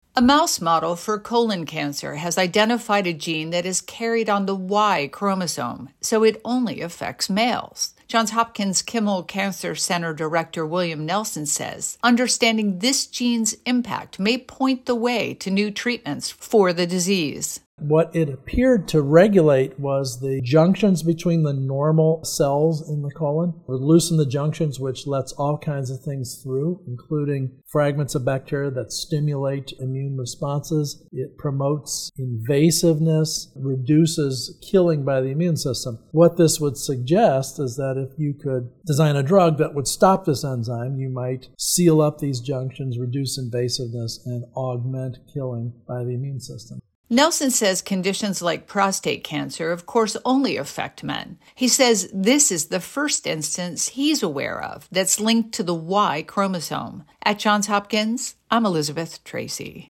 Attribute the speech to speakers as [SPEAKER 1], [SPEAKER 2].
[SPEAKER 1] A mouse model for colon cancer has identified a gene that is carried on the Y chromosome, so it only affects males. Johns Hopkins Kimmel Cancer Center Director William Nelson says, understanding this gene's impact may point the way to new treatments for the disease.
[SPEAKER 2] What it appeared to regulate was the junctions between the normal cells in the colon. It would loosen the junctions, which lets all kinds of things through, including fragments of bacteria that stimulate immune responses. It promotes invasiveness, reduces killing by the immune system. What this would suggest is that if you could design a drug that would stop this enzyme, you might seal up these junctions, reduce invasiveness, and augment killing by the immune system.
[SPEAKER 1] Nelson says conditions like prostate cancer, of course, only affect men. He says this is the first instance he's aware of that's linked to the Y chromosome. At Johns Hopkins, I'm Elizabeth Tracy.